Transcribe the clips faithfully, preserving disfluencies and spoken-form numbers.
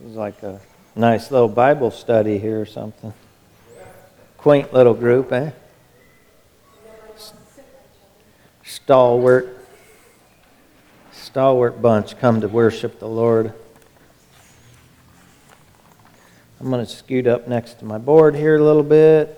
It's like a nice little Bible study here or something. Quaint little group, eh? Stalwart. Stalwart bunch come to worship the Lord. I'm going to scoot up next to my board here a little bit.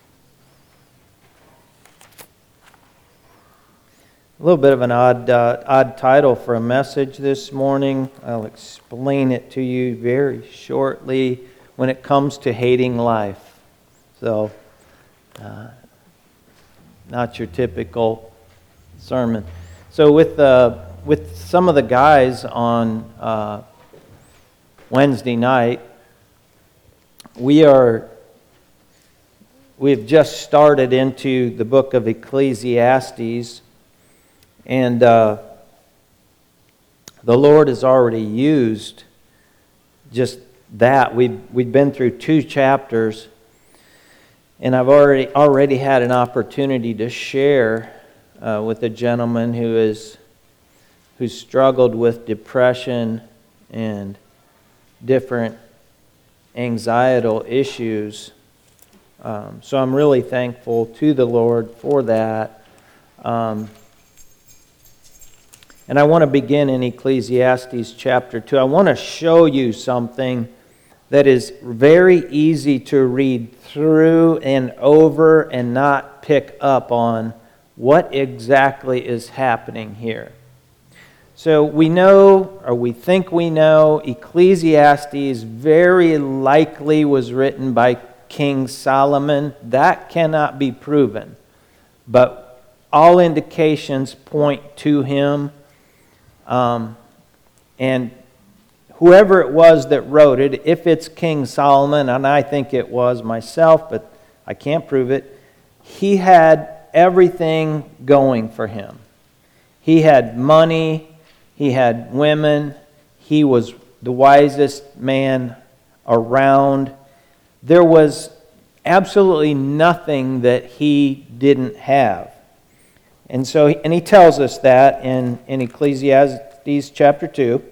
A little bit of an odd uh, odd title for a message this morning. I'll explain it to you very shortly when it comes to hating life. So, uh, not your typical sermon. So with uh, with some of the guys on uh, Wednesday night, we are we have just started into the book of Ecclesiastes. And uh, the Lord has already used just that. We've, we've been through two chapters, and I've already already had an opportunity to share uh, with a gentleman who is who struggled with depression and different anxietal issues. Um, so I'm really thankful to the Lord for that. Um, And I want to begin in Ecclesiastes chapter two. I want to show you something that is very easy to read through and over and not pick up on what exactly is happening here. So we know, or we think we know, Ecclesiastes very likely was written by King Solomon. That cannot be proven, but all indications point to him. Um, and whoever it was that wrote it, if it's King Solomon, and I think it was myself, but I can't prove it, he had everything going for him. He had money, he had women, he was the wisest man around. There was absolutely nothing that he didn't have. And so, and he tells us that in, in Ecclesiastes chapter two.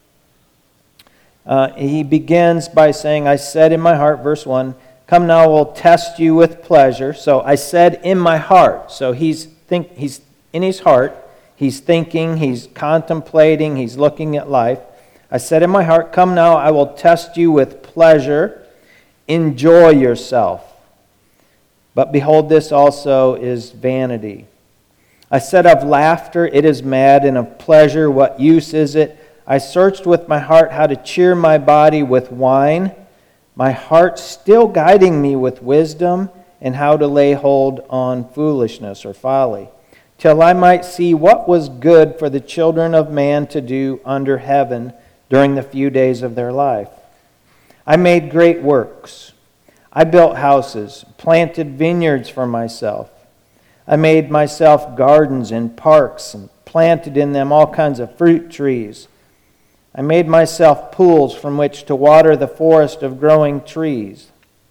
Uh, he begins by saying, I said in my heart, verse one, come now, I will test you with pleasure. So I said in my heart. So he's think he's in his heart. He's thinking, he's contemplating, he's looking at life. I said in my heart, come now, I will test you with pleasure. Enjoy yourself. But behold, this also is vanity. I said of laughter, it is mad, and of pleasure, what use is it? I searched with my heart how to cheer my body with wine, my heart still guiding me with wisdom, and how to lay hold on foolishness or folly, till I might see what was good for the children of man to do under heaven during the few days of their life. I made great works. I built houses, planted vineyards for myself. I made myself gardens and parks and planted in them all kinds of fruit trees. I made myself pools from which to water the forest of growing trees.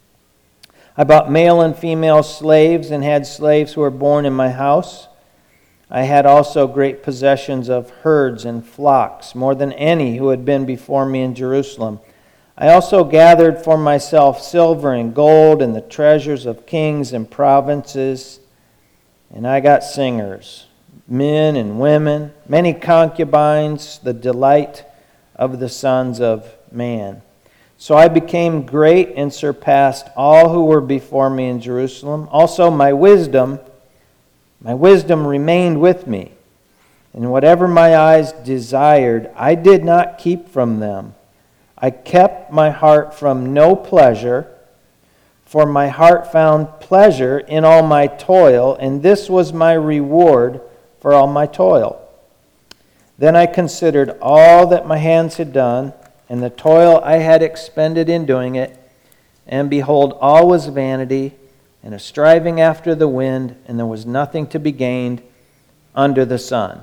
I bought male and female slaves and had slaves who were born in my house. I had also great possessions of herds and flocks, more than any who had been before me in Jerusalem. I also gathered for myself silver and gold and the treasures of kings and provinces. And I got singers, men and women, many concubines, the delight of the sons of man. So I became great and surpassed all who were before me in Jerusalem. Also my wisdom, my wisdom remained with me. And whatever my eyes desired, I did not keep from them. I kept my heart from no pleasure, for my heart found pleasure in all my toil, and this was my reward for all my toil. Then I considered all that my hands had done, and the toil I had expended in doing it, and behold, all was vanity, and a striving after the wind, and there was nothing to be gained under the sun.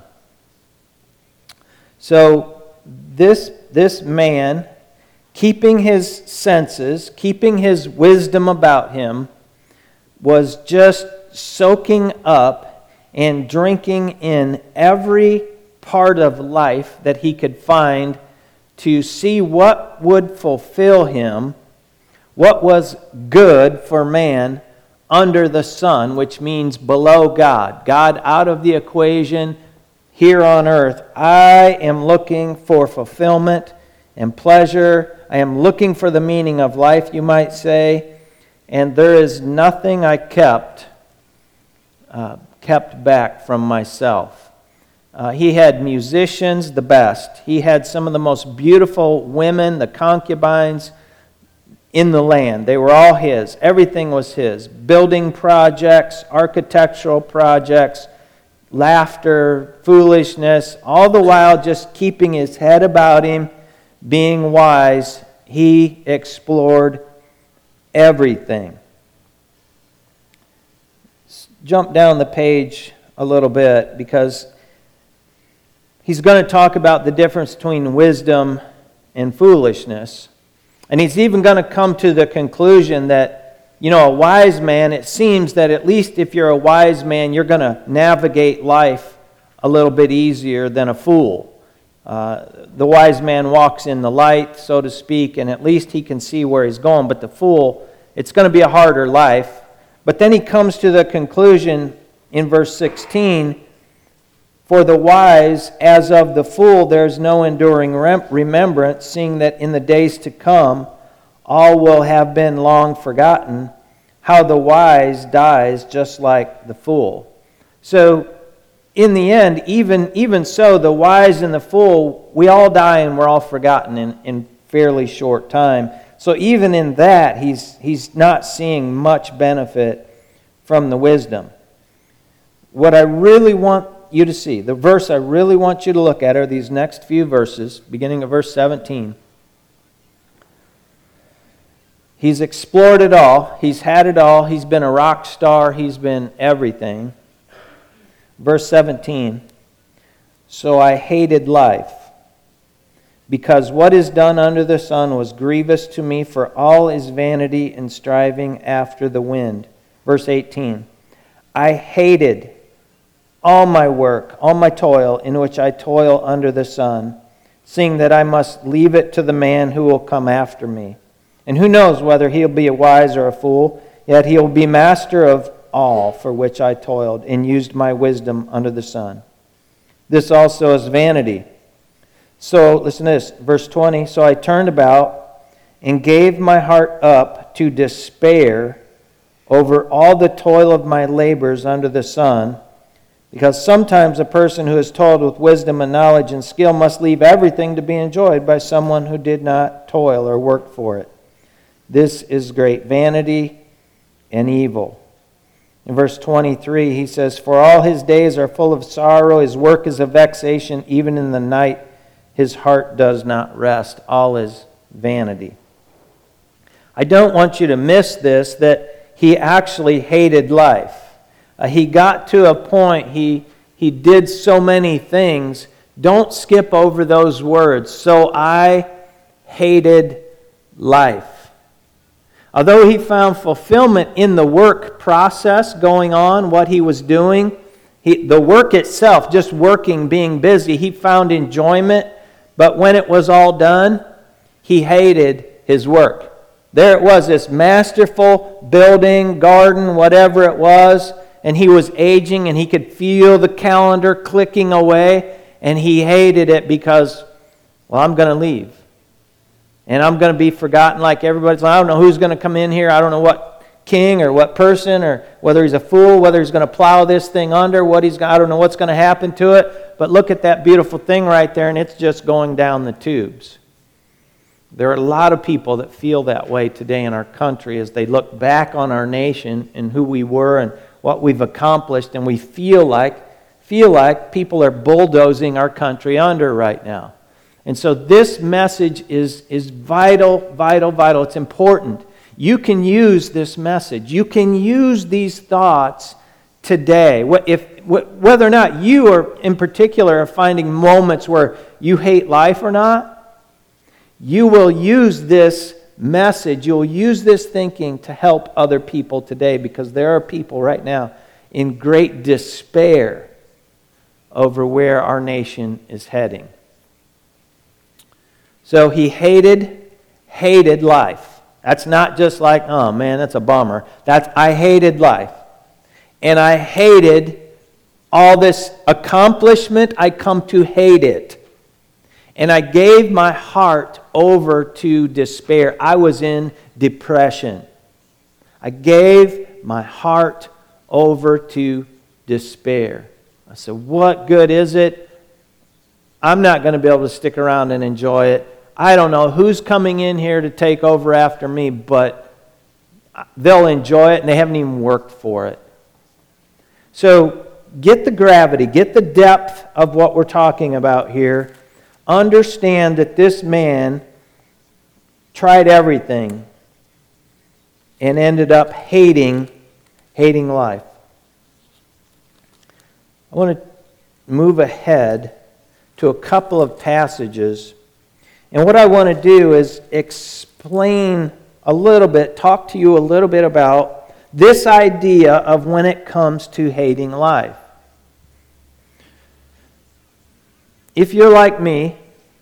So this, this man, keeping his senses, keeping his wisdom about him, was just soaking up and drinking in every part of life that he could find to see what would fulfill him, what was good for man under the sun, which means below God. God out of the equation here on earth. I am looking for fulfillment and pleasure. I am looking for the meaning of life, you might say. And there is nothing I kept, uh, kept back from myself. Uh, he had musicians, the best. He had some of the most beautiful women, the concubines, in the land. They were all his. Everything was his. Building projects, architectural projects, laughter, foolishness, all the while just keeping his head about him, being wise. He explored everything. Jump down the page a little bit, because he's going to talk about the difference between wisdom and foolishness. And he's even going to come to the conclusion that, you know, a wise man, it seems that at least if you're a wise man, you're going to navigate life a little bit easier than a fool. Uh, the wise man walks in the light, so to speak, and at least he can see where he's going. But the fool, it's going to be a harder life. But then he comes to the conclusion in verse sixteen, for the wise, as of the fool, there is no enduring remembrance, seeing that in the days to come all will have been long forgotten. How the wise dies just like the fool. So, in the end, even, even so, the wise and the fool, we all die and we're all forgotten in, in fairly short time. So even in that, he's, he's not seeing much benefit from the wisdom. What I really want you to see, the verse I really want you to look at are these next few verses, beginning of verse seventeen. He's explored it all. He's had it all. He's been a rock star. He's been everything. Verse seventeen. So I hated life, because what is done under the sun was grievous to me, for all is vanity and striving after the wind. Verse eighteen. I hated all my work, all my toil, in which I toil under the sun, seeing that I must leave it to the man who will come after me. And who knows whether he'll be a wise or a fool, yet he'll be master of all for which I toiled and used my wisdom under the sun. This also is vanity. So, listen to this, verse twenty. So I turned about and gave my heart up to despair over all the toil of my labors under the sun, because sometimes a person who is toiled with wisdom and knowledge and skill must leave everything to be enjoyed by someone who did not toil or work for it. This is great vanity and evil. In verse twenty-three, he says, for all his days are full of sorrow, his work is a vexation, even in the night his heart does not rest. All is vanity. I don't want you to miss this, that he actually hated life. Uh, he got to a point, he, he did so many things. Don't skip over those words. So I hated life. Although he found fulfillment in the work process going on, what he was doing, he, the work itself, just working, being busy, he found enjoyment. But when it was all done, he hated his work. There it was, this masterful building, garden, whatever it was, and he was aging and he could feel the calendar clicking away, and he hated it because, well, I'm going to leave. And I'm going to be forgotten like everybody. I don't know who's going to come in here. I don't know what king or what person, or whether he's a fool, whether he's going to plow this thing under, what he's I don't know what's going to happen to it. But look at that beautiful thing right there, and it's just going down the tubes. There are a lot of people that feel that way today in our country as they look back on our nation and who we were and what we've accomplished, and we feel like feel like people are bulldozing our country under right now. And so this message is, is vital, vital, vital. It's important. You can use this message. You can use these thoughts today. If, whether or not you are, in particular, are finding moments where you hate life or not, you will use this message, you'll use this thinking to help other people today, because there are people right now in great despair over where our nation is heading. So he hated, hated life. That's not just like, oh man, that's a bummer. That's, I hated life. And I hated all this accomplishment. I come to hate it. And I gave my heart over to despair. I was in depression. I gave my heart over to despair. I said, what good is it? I'm not going to be able to stick around and enjoy it. I don't know who's coming in here to take over after me, but they'll enjoy it and they haven't even worked for it. So get the gravity, get the depth of what we're talking about here. Understand that this man tried everything and ended up hating, hating life. I want to move ahead to a couple of passages. And what I want to do is explain a little bit, talk to you a little bit about this idea of when it comes to hating life. If you're like me,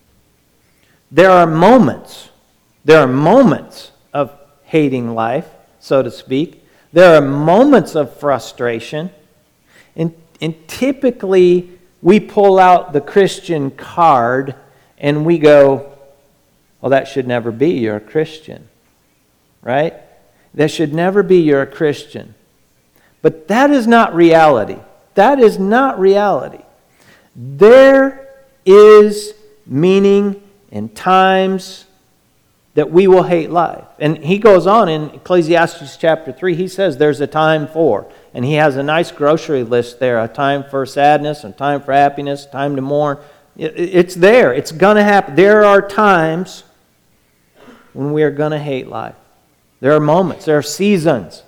there are moments, there are moments of hating life, so to speak. There are moments of frustration. And, and typically, we pull out the Christian card and we go, well, that should never be. You're a Christian. Right? That should never be. You're a Christian. But that is not reality. That is not reality. There is meaning in times that we will hate life. And he goes on in Ecclesiastes chapter three, he says there's a time for. And he has a nice grocery list there, a time for sadness, a time for happiness, a time to mourn. It's there. It's going to happen. There are times when we are going to hate life. There are moments. There are seasons.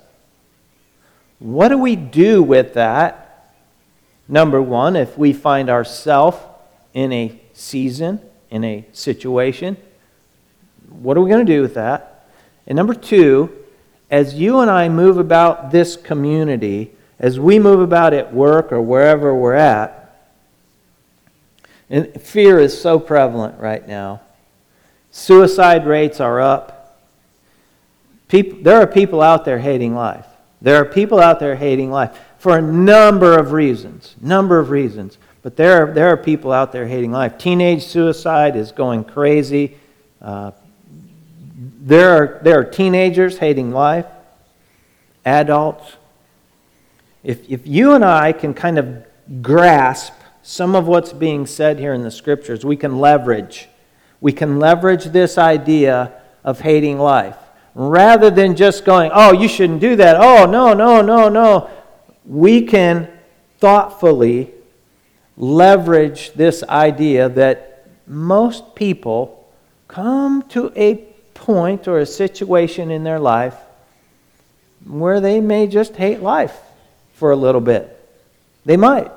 What do we do with that? Number one, if we find ourselves in a season, in a situation, what are we going to do with that? And number two, as you and I move about this community, as we move about at work or wherever we're at, and fear is so prevalent right now. Suicide rates are up. People, there are people out there hating life. There are people out there hating life for a number of reasons. Number of reasons. But there are, there are people out there hating life. Teenage suicide is going crazy. Uh, there are, there are teenagers hating life. Adults. If, if you and I can kind of grasp some of what's being said here in the Scriptures, we can leverage. We can leverage this idea of hating life. Rather than just going, oh, you shouldn't do that. Oh, no, no, no, no. We can thoughtfully leverage this idea that most people come to a point or a situation in their life where they may just hate life for a little bit. They might.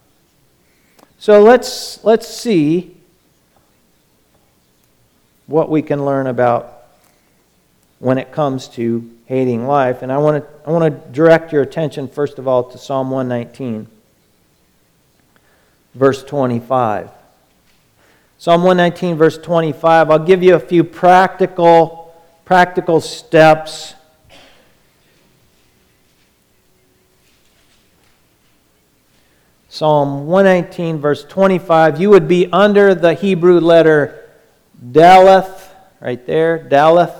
So let's let's see what we can learn about when it comes to hating life. And I want to I want to direct your attention first of all to Psalm one nineteen, verse twenty-five. Psalm one nineteen, verse twenty-five. I'll give you a few practical practical steps. Psalm one nineteen, verse twenty-five. You would be under the Hebrew letter Daleth, right there, Daleth.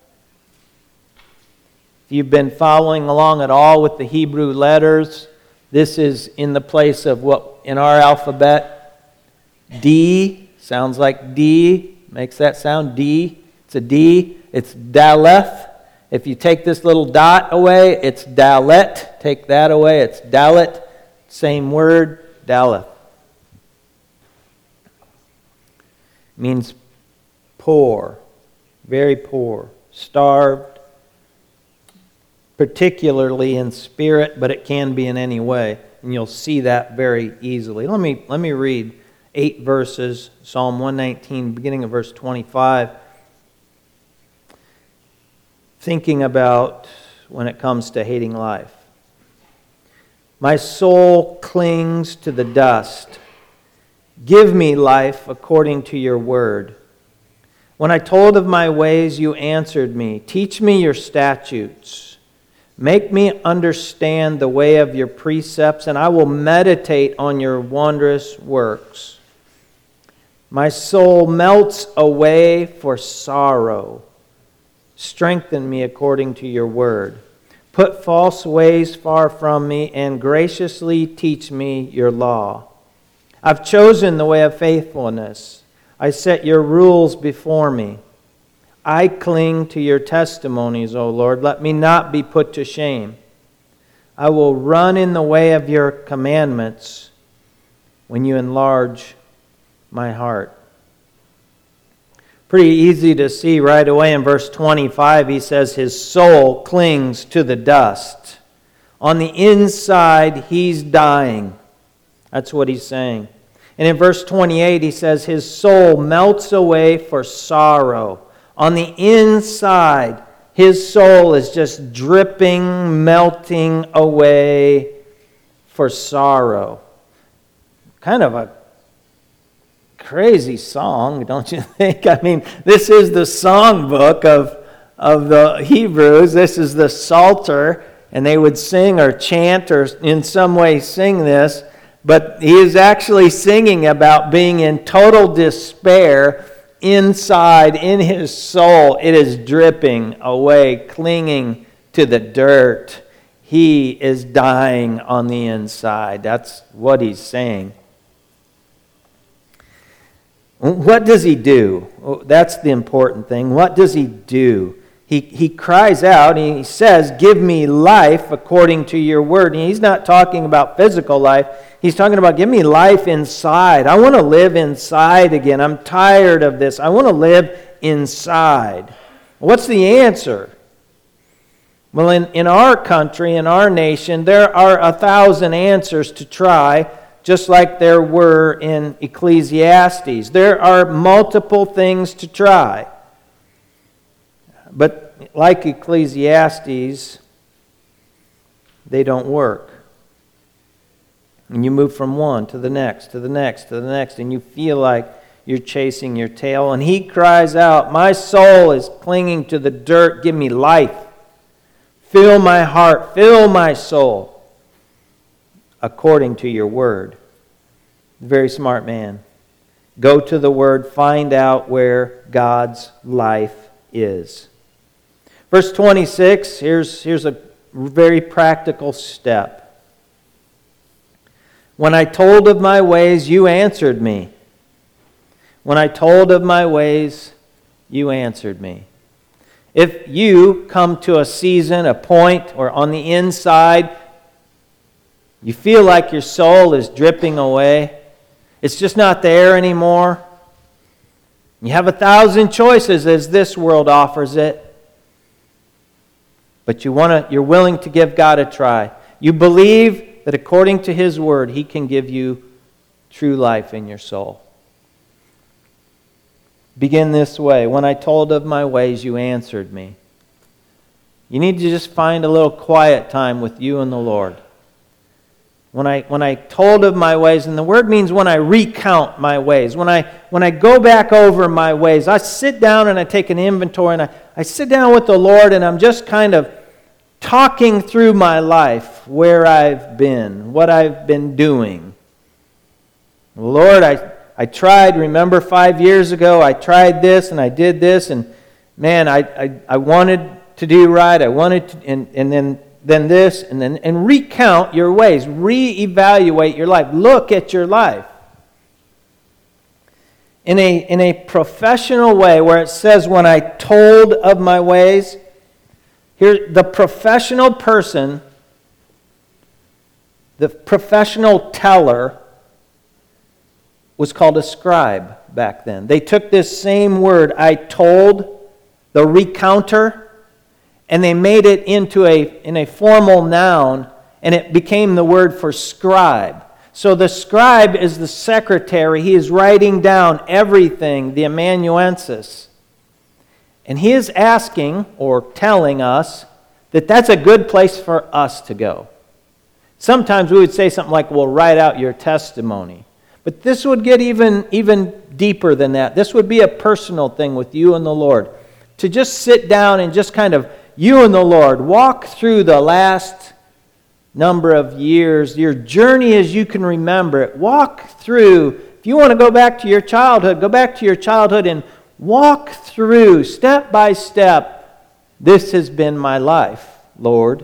If you've been following along at all with the Hebrew letters, this is in the place of what in our alphabet, D, sounds like D, makes that sound, D. It's a D. It's Daleth. If you take this little dot away, it's Dalet. Take that away, it's Dalet. Same word, Daleth. Means poor, very poor, starved, particularly in spirit, but it can be in any way. And you'll see that very easily. Let me, let me read eight verses, Psalm one nineteen, beginning of verse twenty-five. Thinking about when it comes to hating life. My soul clings to the dust. Give me life according to your word. When I told of my ways, you answered me. Teach me your statutes. Make me understand the way of your precepts, and I will meditate on your wondrous works. My soul melts away for sorrow. Strengthen me according to your word. Put false ways far from me, and graciously teach me your law. I've chosen the way of faithfulness. I set your rules before me. I cling to your testimonies, O Lord. Let me not be put to shame. I will run in the way of your commandments when you enlarge my heart. Pretty easy to see right away in verse twenty-five. He says his soul clings to the dust. On the inside, he's dying. That's what he's saying. And in verse twenty-eight, he says his soul melts away for sorrow. On the inside, his soul is just dripping, melting away for sorrow. Kind of a crazy song, don't you think? I mean, this is the songbook of, of the Hebrews. This is the Psalter, and they would sing or chant or in some way sing this. But he is actually singing about being in total despair inside, in his soul. It is dripping away, clinging to the dirt. He is dying on the inside. That's what he's saying. What does he do? That's the important thing. What does he do? He, he cries out, and he says, give me life according to your word. And he's not talking about physical life. He's talking about, give me life inside. I want to live inside again. I'm tired of this. I want to live inside. What's the answer? Well, in, in our country, in our nation, there are a thousand answers to try, just like there were in Ecclesiastes. There are multiple things to try. But like Ecclesiastes, they don't work. And you move from one to the next, to the next, to the next, and you feel like you're chasing your tail. And he cries out, my soul is clinging to the dirt. Give me life. Fill my heart, fill my soul according to your word. Very smart man. Go to the word, find out where God's life is. Verse twenty-six, here's, here's a very practical step. When I told of my ways, you answered me. When I told of my ways, you answered me. If you come to a season, a point, or on the inside, you feel like your soul is dripping away, it's just not there anymore. You have a thousand choices as this world offers it. But you want to, you're willing to give God a try. You believe that according to His Word, He can give you true life in your soul. Begin this way. When I told of my ways, you answered me. You need to just find a little quiet time with you and the Lord. When I, when I told of my ways, and the word means when I recount my ways, when I, when I go back over my ways, I sit down and I take an inventory, and I, I sit down with the Lord, and I'm just kind of talking through my life, where I've been, what I've been doing. Lord, I, I tried, remember five years ago, I tried this and I did this, and man, I, I, I wanted to do right, I wanted to, and, and then then this, and then and recount your ways. Reevaluate your life. Look at your life. In a, in a professional way, where it says, when I told of my ways, here, the professional person, the professional teller, was called a scribe back then. They took this same word, I told, the recounter, and they made it into a, in a formal noun, and it became the word for scribe. So the scribe is the secretary. He is writing down everything, the amanuensis. And he is asking, or telling us, that that's a good place for us to go. Sometimes we would say something like, well, write out your testimony. But this would get even, even deeper than that. This would be a personal thing with you and the Lord. To just sit down and just kind of, you and the Lord, walk through the last number of years, your journey as you can remember it. Walk through, if you want to go back to your childhood, go back to your childhood and walk through, step by step, this has been my life, Lord.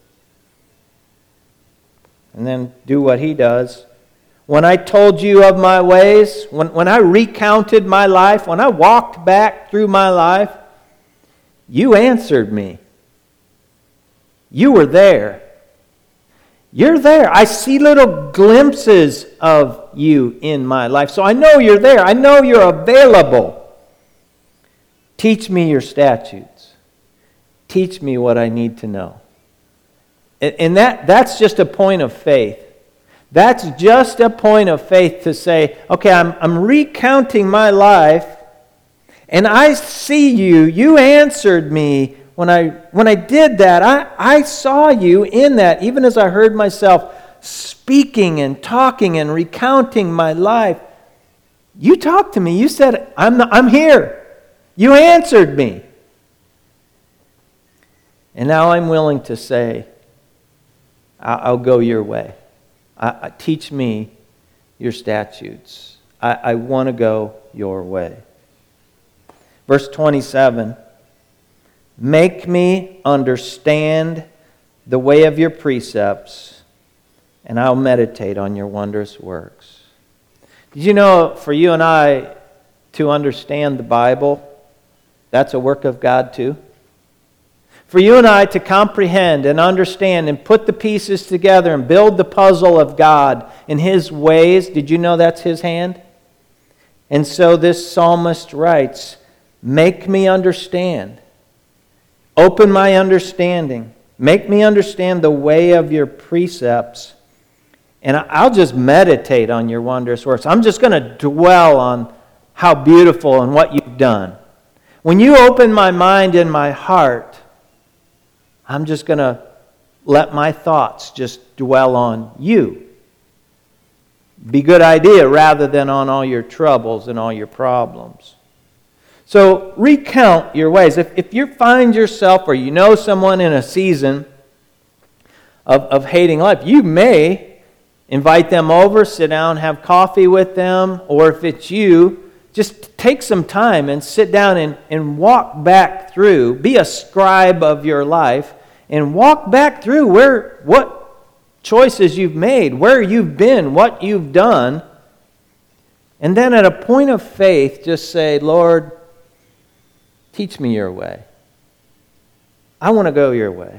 And then do what He does. When I told you of my ways, when, when I recounted my life, when I walked back through my life, you answered me. You were there. You're there. I see little glimpses of you in my life. So I know you're there. I know you're available. Teach me your statutes. Teach me what I need to know. And that, that's just a point of faith. That's just a point of faith to say, okay, I'm, I'm recounting my life, and I see you. You answered me when I when I did that. I, I saw you in that, even as I heard myself speaking and talking and recounting my life. You talked to me. You said, I'm, not, I'm here. You answered me. And now I'm willing to say, I'll, I'll go your way. I, I, teach me your statutes. I, I want to go your way. Verse twenty-seven, make me understand the way of your precepts, and I'll meditate on your wondrous works. Did you know for you and I to understand the Bible, that's a work of God too? For you and I to comprehend and understand and put the pieces together and build the puzzle of God in His ways, did you know that's His hand? And so this psalmist writes, make me understand. Open my understanding. Make me understand the way of your precepts. And I'll just meditate on your wondrous works. I'm just going to dwell on how beautiful and what you've done. When you open my mind and my heart, I'm just going to let my thoughts just dwell on you. Be a good idea rather than on all your troubles and all your problems. So recount your ways. If, if you find yourself or you know someone in a season of, of hating life, you may invite them over, sit down, have coffee with them, or if it's you, just take some time and sit down and, and walk back through. Be a scribe of your life and walk back through where what choices you've made, where you've been, what you've done. And then at a point of faith, just say, Lord, teach me your way. I want to go your way.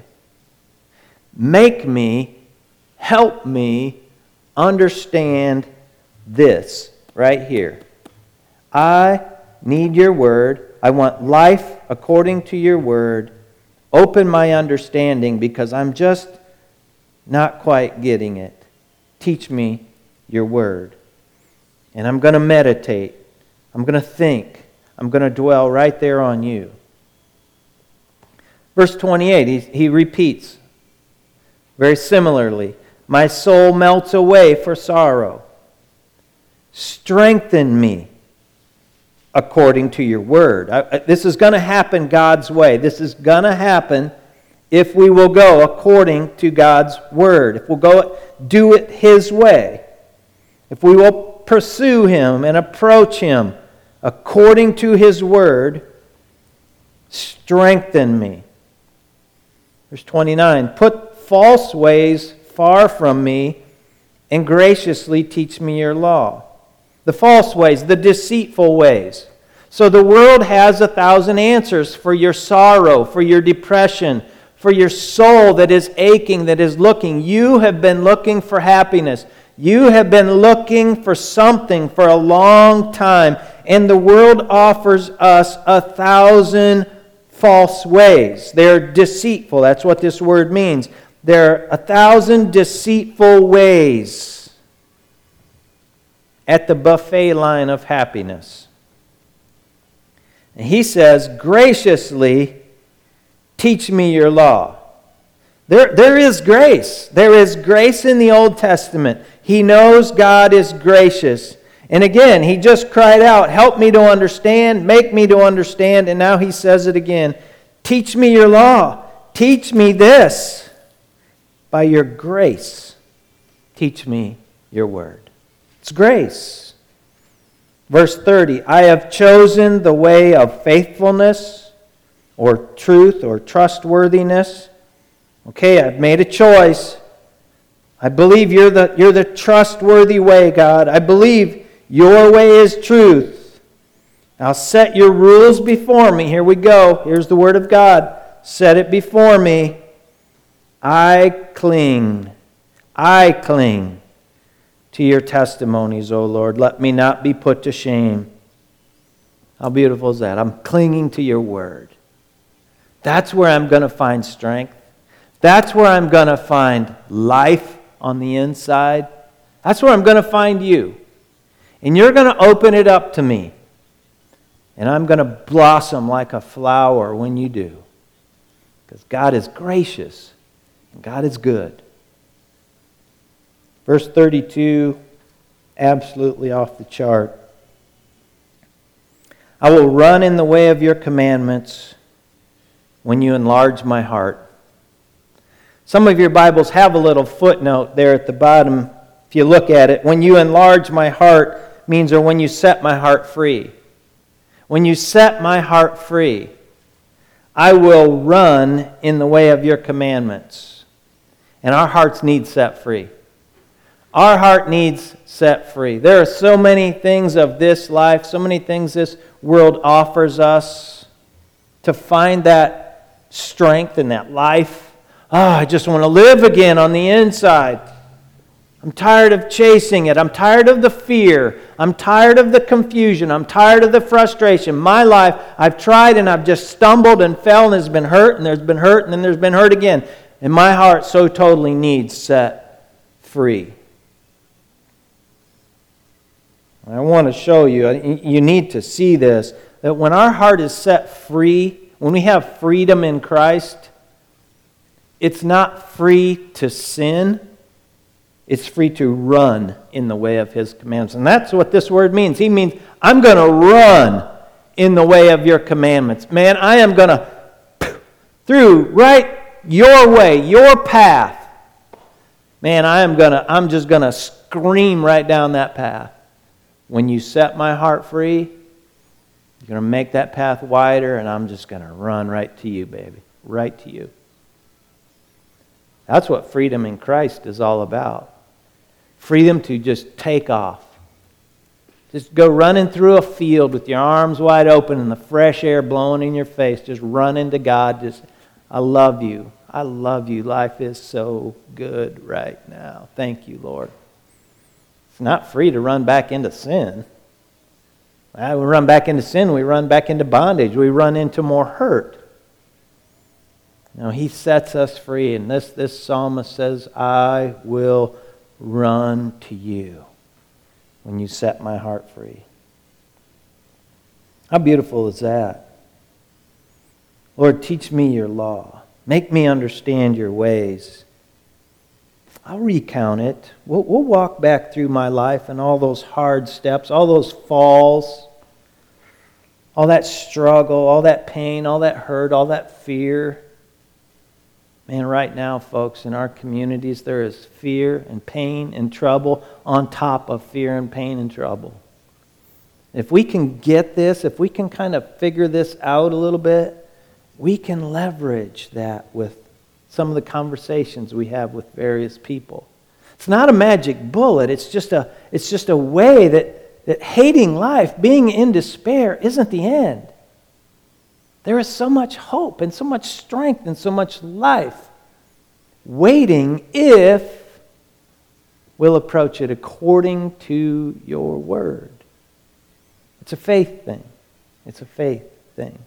Make me, help me understand this right here. I need your word. I want life according to your word. Open my understanding because I'm just not quite getting it. Teach me your word. And I'm going to meditate. I'm going to think. I'm going to dwell right there on you. Verse twenty-eight, he, he repeats very similarly. My soul melts away for sorrow. Strengthen me according to your word. I, I, this is going to happen God's way. This is going to happen if we will go according to God's word. If we'll go do it His way. If we will pursue Him and approach Him according to His word, strengthen me. Verse twenty-nine, put false ways far from me and graciously teach me your law. The false ways, the deceitful ways. So the world has a thousand answers for your sorrow, for your depression, for your soul that is aching, that is looking. You have been looking for happiness. You have been looking for something for a long time. And the world offers us a thousand false ways. They're deceitful. That's what this word means. There are a thousand deceitful ways at the buffet line of happiness. And he says, graciously teach me your law. There, there is grace. There is grace in the Old Testament. He knows God is gracious. And again, he just cried out, help me to understand, make me to understand. And now he says it again. Teach me your law. Teach me this. By your grace, teach me your word. It's grace. Verse thirty, I have chosen the way of faithfulness or truth or trustworthiness. Okay, I've made a choice. I believe you're the, you're the trustworthy way, God. I believe your way is truth. Now set your rules before me. Here we go. Here's the word of God. Set it before me. I cling. I cling to your testimonies, O Lord. Let me not be put to shame. How beautiful is that? I'm clinging to your word. That's where I'm going to find strength. That's where I'm going to find life on the inside. That's where I'm going to find you. And you're going to open it up to me. And I'm going to blossom like a flower when you do. Because God is gracious. And God is good. Verse thirty-two, absolutely off the chart. I will run in the way of your commandments when you enlarge my heart. Some of your Bibles have a little footnote there at the bottom. If you look at it, when you enlarge my heart means, or when you set my heart free. When you set my heart free, I will run in the way of your commandments. And our hearts need set free. Our heart needs set free. There are so many things of this life, so many things this world offers us to find that strength and that life. Oh, I just want to live again on the inside. I'm tired of chasing it. I'm tired of the fear. I'm tired of the confusion. I'm tired of the frustration. My life, I've tried and I've just stumbled and fell and there's been hurt and there's been hurt and then there's been hurt again. And my heart so totally needs set free. I want to show you, you need to see this, that when our heart is set free, when we have freedom in Christ, it's not free to sin. It's free to run in the way of His commandments. And that's what this word means. He means, I'm going to run in the way of your commandments. Man, I am going to, through right your way, your path. Man, I am going to, I'm just going to scream right down that path. When you set my heart free, you're going to make that path wider, and I'm just going to run right to you, baby. Right to you. That's what freedom in Christ is all about. Freedom to just take off. Just go running through a field with your arms wide open and the fresh air blowing in your face. Just run into God. Just, I love you. I love you. Life is so good right now. Thank you, Lord. It's not free to run back into sin. We run back into sin. We run back into bondage. We run into more hurt. No, He sets us free. And this, this psalmist says, I will run to you when you set my heart free. How beautiful is that? Lord, teach me your law. Make me understand your ways. I'll recount it. We'll, we'll walk back through my life and all those hard steps, all those falls, all that struggle, all that pain, all that hurt, all that fear. Man, right now, folks, in our communities, there is fear and pain and trouble on top of fear and pain and trouble. If we can get this, if we can kind of figure this out a little bit, we can leverage that with some of the conversations we have with various people. It's not a magic bullet. It's just a, it's just a way that, that hating life, being in despair, isn't the end. There is so much hope and so much strength and so much life waiting if we'll approach it according to your word. It's a faith thing. It's a faith thing.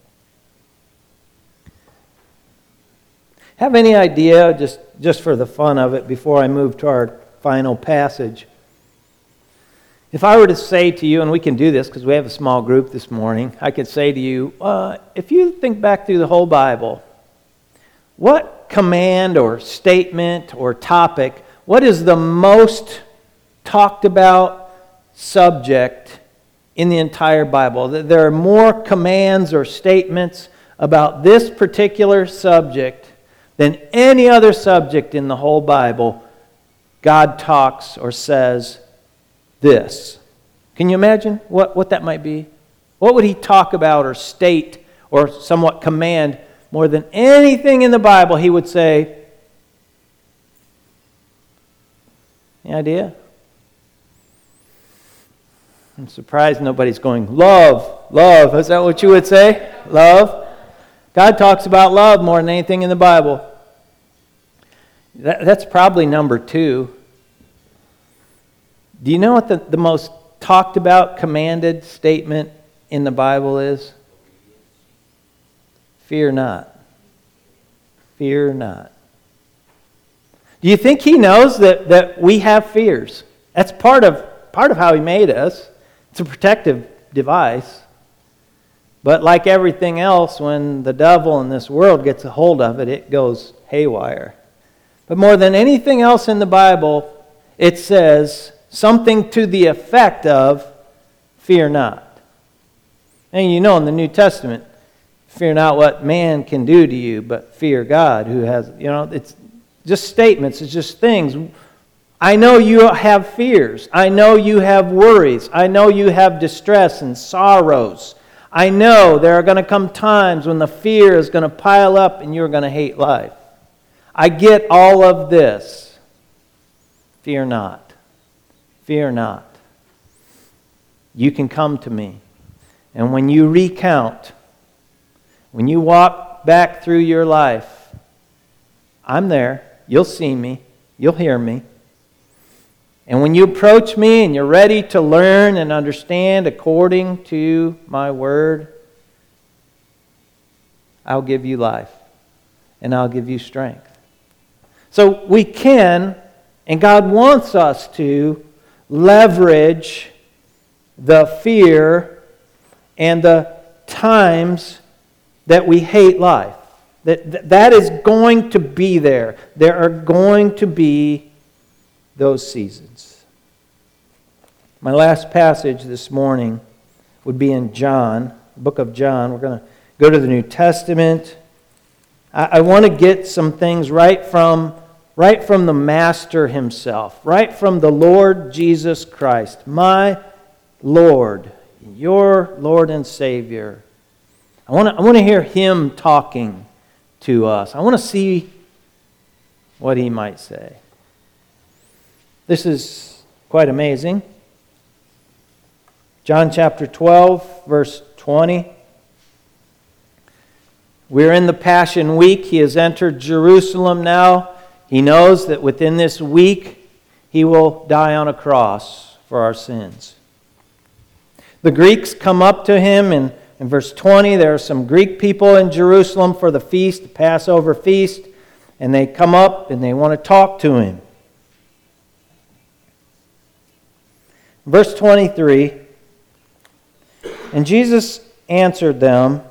Have any idea, just, just for the fun of it, before I move to our final passage, if I were to say to you, and we can do this because we have a small group this morning, I could say to you, uh, if you think back through the whole Bible, what command or statement or topic, what is the most talked about, subject in the entire Bible. There are more commands or statements about this particular subject than any other subject in the whole Bible. God talks or says this. Can you imagine what, what that might be? What would he talk about or state or somewhat command more than anything in the Bible? He would say, any idea? I'm surprised nobody's going, love, love. Is that what you would say? Love? God talks about love more than anything in the Bible. That, that's probably number two. Do you know what the, the most talked about, commanded statement in the Bible is? Fear not. Fear not. Do you think he knows that, that we have fears? That's part of, part of how he made us. It's a protective device. But like everything else, when the devil in this world gets a hold of it, it goes haywire. But more than anything else in the Bible, it says something to the effect of, fear not. And you know in the New Testament, fear not what man can do to you, but fear God who has, you know, it's just statements, it's just things. I know you have fears. I know you have worries. I know you have distress and sorrows. I know there are going to come times when the fear is going to pile up and you're going to hate life. I get all of this. Fear not. Fear not. You can come to me. And when you recount, when you walk back through your life, I'm there. You'll see me. You'll hear me. And when you approach me and you're ready to learn and understand according to my word, I'll give you life and I'll give you strength. So we can, and God wants us to, leverage the fear and the times that we hate life. That, that is going to be there. There are going to be those seasons. My last passage this morning would be in John, the book of John. We're going to go to the New Testament. I, I want to get some things right from, right from the Master himself, right from the Lord Jesus Christ, my Lord, your Lord and Savior. I want to, I want to hear him talking to us. I want to see what he might say. This is quite amazing. John chapter twelve, verse twenty. We're in the Passion Week. He has entered Jerusalem now. He knows that within this week he will die on a cross for our sins. The Greeks come up to him, and in verse twenty, there are some Greek people in Jerusalem for the feast, the Passover feast, and they come up and they want to talk to him. Verse twenty-three, and Jesus answered them,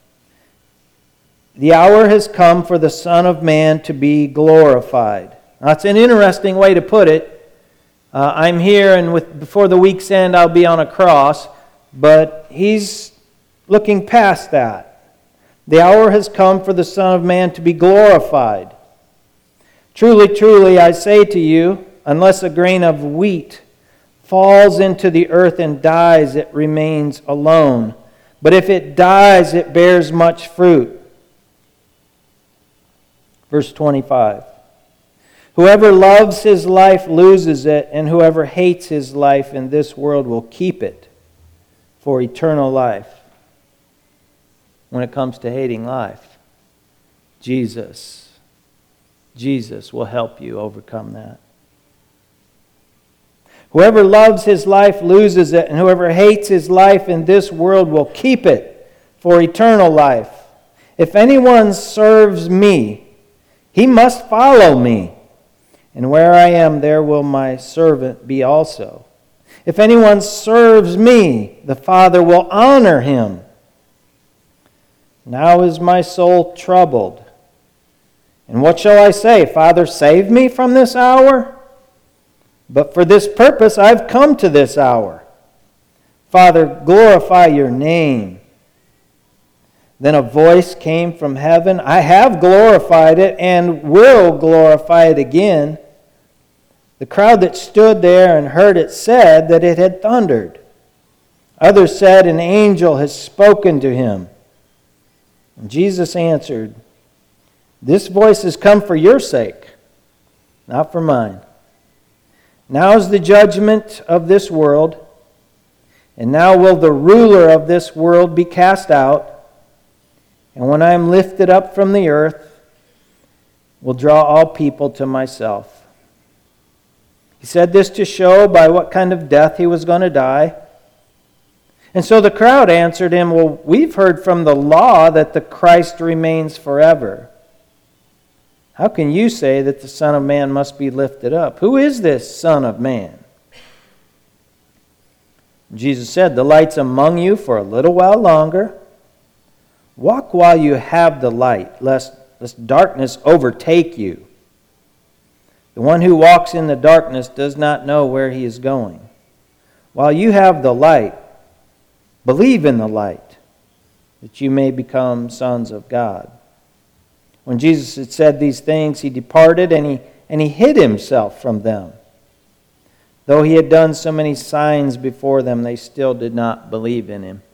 the hour has come for the Son of Man to be glorified. Now, that's an interesting way to put it. Uh, I'm here, and with, before the week's end, I'll be on a cross. But he's looking past that. The hour has come for the Son of Man to be glorified. Truly, truly, I say to you, unless a grain of wheat falls into the earth and dies, it remains alone. But if it dies, it bears much fruit. Verse twenty-five. Whoever loves his life loses it, and whoever hates his life in this world will keep it for eternal life. When it comes to hating life, Jesus, Jesus will help you overcome that. Whoever loves his life loses it, and whoever hates his life in this world will keep it for eternal life. If anyone serves me, he must follow me, and where I am, there will my servant be also. If anyone serves me, the Father will honor him. Now is my soul troubled. And what shall I say? Father, save me from this hour? But for this purpose I've come to this hour. Father, glorify your name. Then a voice came from heaven. I have glorified it and will glorify it again. The crowd that stood there and heard it said that it had thundered. Others said, an angel has spoken to him. And Jesus answered, this voice has come for your sake, not for mine. Now is the judgment of this world, and now will the ruler of this world be cast out. And when I am lifted up from the earth, will draw all people to myself. He said this to show by what kind of death he was going to die. And so the crowd answered him, well, we've heard from the law that the Christ remains forever. How can you say that the Son of Man must be lifted up? Who is this Son of Man? Jesus said, the light's among you for a little while longer. Walk while you have the light, lest, lest darkness overtake you. The one who walks in the darkness does not know where he is going. While you have the light, believe in the light, that you may become sons of God. When Jesus had said these things, he departed and he, and he hid himself from them. Though he had done so many signs before them, they still did not believe in him.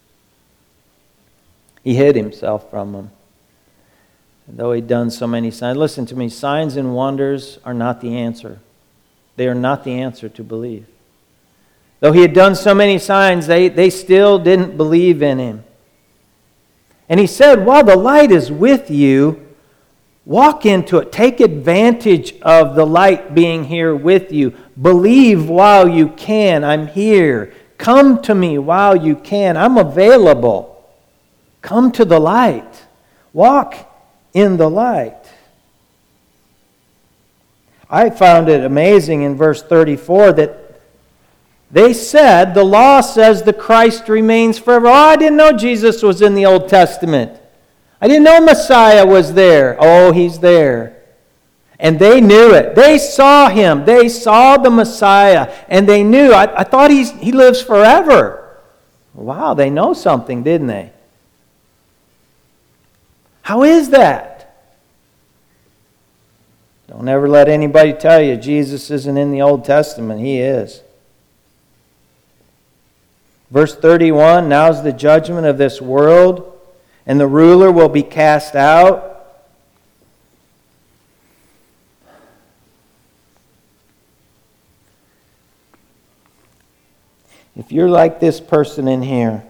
He hid himself from them. Though he'd done so many signs. Listen to me, signs and wonders are not the answer. They are not the answer to believe. Though he had done so many signs, they, they still didn't believe in him. And he said, while the light is with you, walk into it. Take advantage of the light being here with you. Believe while you can. I'm here. Come to me while you can. I'm available. Come to the light. Walk in the light. I found it amazing in verse thirty-four that they said, the law says the Christ remains forever. Oh, I didn't know Jesus was in the Old Testament. I didn't know Messiah was there. Oh, he's there. And they knew it. They saw him. They saw the Messiah. And they knew. I, I thought he's, he lives forever. Wow, they know something, didn't they? How is that? Don't ever let anybody tell you Jesus isn't in the Old Testament. He is. Verse thirty-one, now's the judgment of this world, and the ruler will be cast out. If you're like this person in here,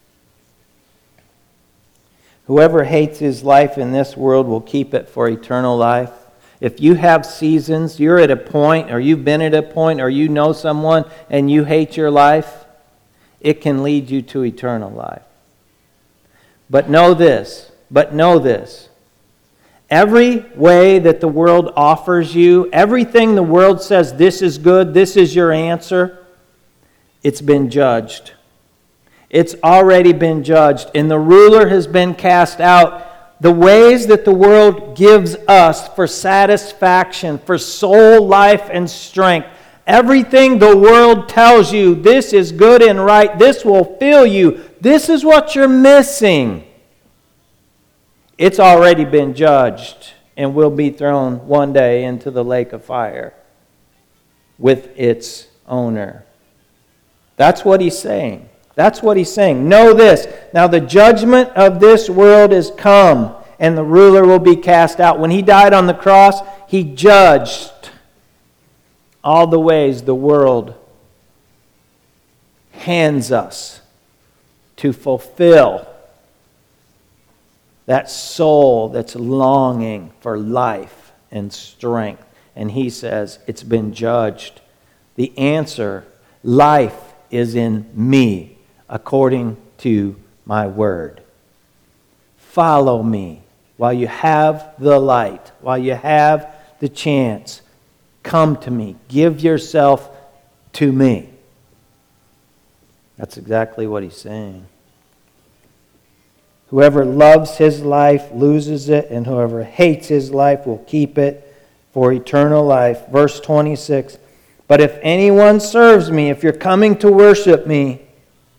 whoever hates his life in this world will keep it for eternal life. If you have seasons, you're at a point, or you've been at a point, or you know someone and you hate your life, it can lead you to eternal life. But know this, but know this. Every way that the world offers you, everything the world says, this is good, this is your answer, it's been judged. It's already been judged, and the ruler has been cast out. The ways that the world gives us for satisfaction, for soul life and strength, everything the world tells you, this is good and right, this will fill you, this is what you're missing. It's already been judged and will be thrown one day into the lake of fire with its owner. That's what he's saying. That's what he's saying. Know this. Now the judgment of this world is come, and the ruler will be cast out. When he died on the cross, he judged all the ways the world hands us to fulfill that soul that's longing for life and strength. And he says, it's been judged. The answer, life is in me, according to my word. Follow me while you have the light, while you have the chance. Come to me. Give yourself to me. That's exactly what he's saying. Whoever loves his life loses it, and whoever hates his life will keep it for eternal life. Verse twenty-six, but if anyone serves me, if you're coming to worship me,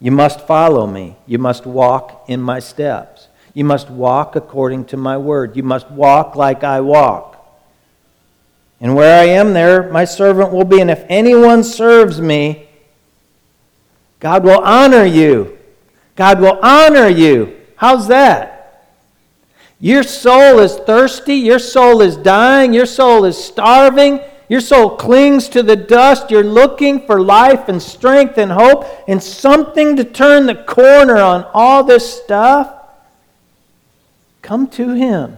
You must follow me. You must walk in my steps. You must walk according to my word. You must walk like I walk. And where I am, there my servant will be. And if anyone serves me, God will honor you. God will honor you. How's that? Your soul is thirsty. Your soul is dying. Your soul is starving. Your soul clings to the dust. You're looking for life and strength and hope and something to turn the corner on all this stuff. Come to Him.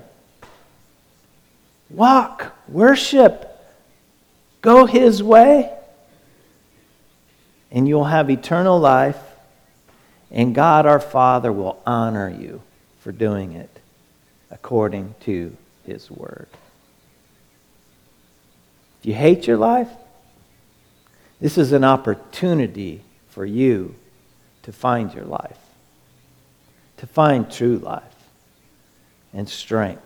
Walk. Worship. Go His way. And you'll have eternal life. And God our Father will honor you for doing it according to His word. If you hate your life, this is an opportunity for you to find your life, to find true life and strength.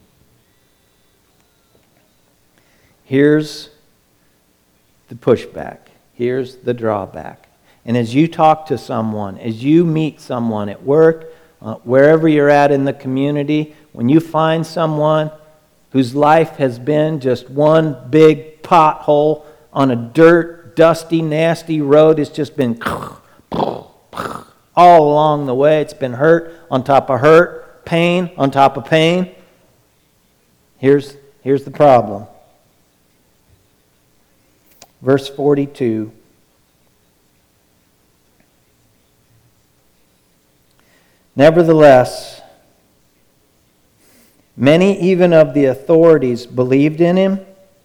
Here's the pushback. Here's the drawback. And as you talk to someone, as you meet someone at work, uh, wherever you're at in the community, when you find someone whose life has been just one big pothole on a dirt, dusty, nasty road, it's just been all along the way. It's been hurt on top of hurt, pain on top of pain. Here's, here's the problem. Verse forty-two. Nevertheless, many even of the authorities believed in him,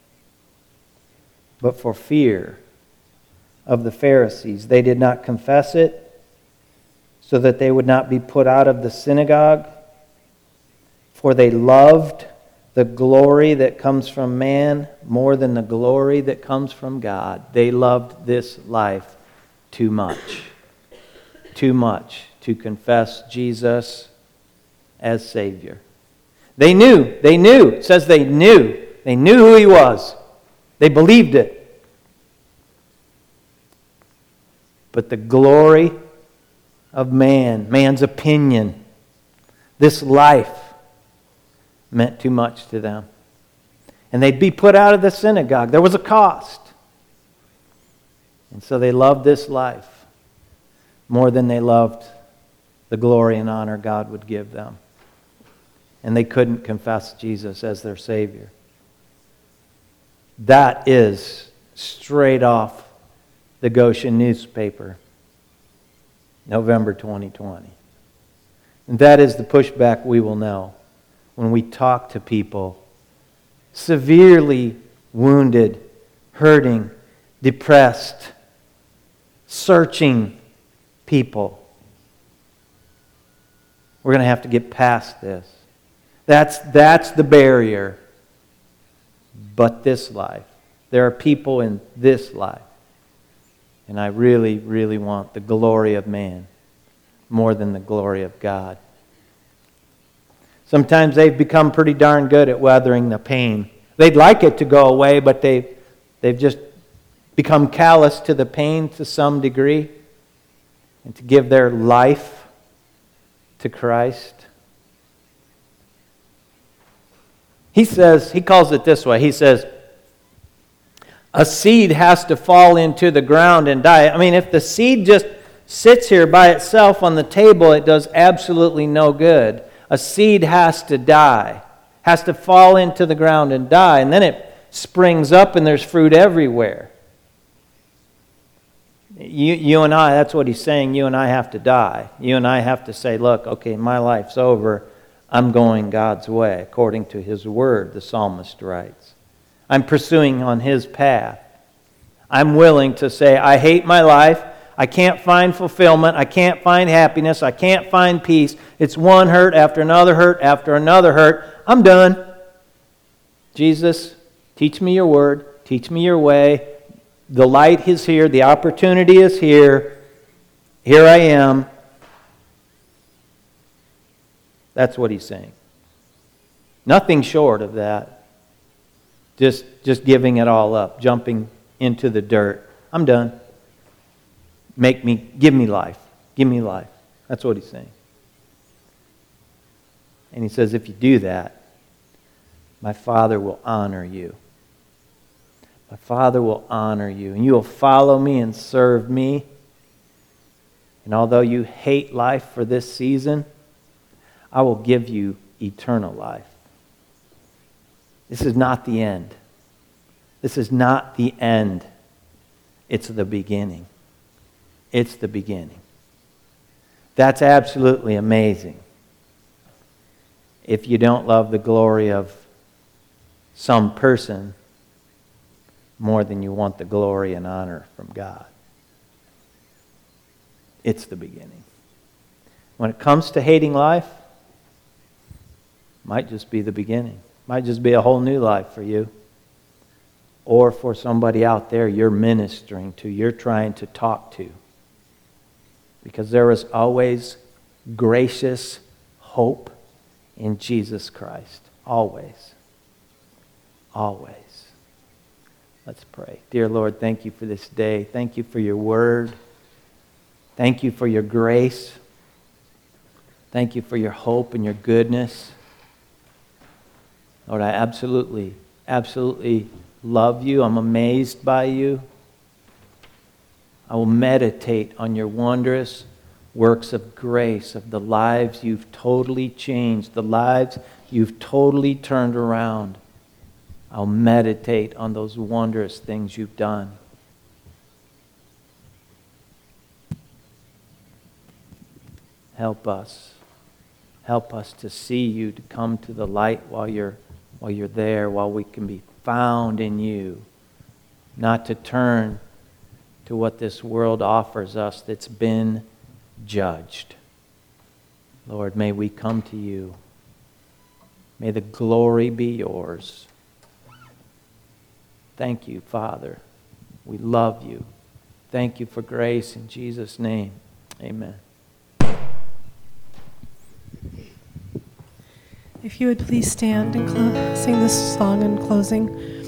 but for fear of the Pharisees, they did not confess it, so that they would not be put out of the synagogue. For they loved the glory that comes from man more than the glory that comes from God. They loved this life too much. Too much to confess Jesus as Savior. They knew, they knew. It says they knew. They knew who He was. They believed it. But the glory of man, man's opinion, this life meant too much to them. And they'd be put out of the synagogue. There was a cost. And so they loved this life more than they loved the glory and honor God would give them. And they couldn't confess Jesus as their Savior. That is straight off the Goshen newspaper, November twenty twenty. And that is the pushback we will know when we talk to people severely wounded, hurting, depressed, searching people. We're going to have to get past this. That's, that's the barrier. But this life. There are people in this life. And I really, really want the glory of man more than the glory of God. Sometimes they've become pretty darn good at weathering the pain. They'd like it to go away, but they, they've just become callous to the pain to some degree. And to give their life to Christ. He says, he calls it this way. He says, a seed has to fall into the ground and die. I mean, if the seed just sits here by itself on the table, it does absolutely no good. A seed has to die, has to fall into the ground and die, and then it springs up and there's fruit everywhere. You, you and I, that's what he's saying, you and I have to die. You and I have to say, look, okay, my life's over. I'm going God's way, according to His word, the psalmist writes. I'm pursuing on His path. I'm willing to say, I hate my life. I can't find fulfillment. I can't find happiness. I can't find peace. It's one hurt after another hurt after another hurt. I'm done. Jesus, teach me your word. Teach me your way. The light is here. The opportunity is here. Here I am. That's what he's saying. Nothing short of that. Just, just giving it all up. Jumping into the dirt. I'm done. Make me, give me life. Give me life. That's what he's saying. And he says, if you do that, my Father will honor you. My Father will honor you. And you will follow me and serve me. And although you hate life for this season, I will give you eternal life. This is not the end. This is not the end. It's the beginning. It's the beginning. That's absolutely amazing. If you don't love the glory of some person more than you want the glory and honor from God. It's the beginning. When it comes to hating life, might just be the beginning. Might just be a whole new life for you. Or for somebody out there you're ministering to, you're trying to talk to. Because there is always gracious hope in Jesus Christ. Always. Always. Let's pray. Dear Lord, thank you for this day. Thank you for your word. Thank you for your grace. Thank you for your hope and your goodness. Lord, I absolutely, absolutely love you. I'm amazed by you. I will meditate on your wondrous works of grace, of the lives you've totally changed, the lives you've totally turned around. I'll meditate on those wondrous things you've done. Help us. Help us to see you, to come to the light while you're while you're there, while we can be found in you. Not to turn to what this world offers us that's been judged. Lord, may we come to you. May the glory be yours. Thank you, Father. We love you. Thank you for grace in Jesus' name. Amen. If you would please stand and clo- sing this song in closing.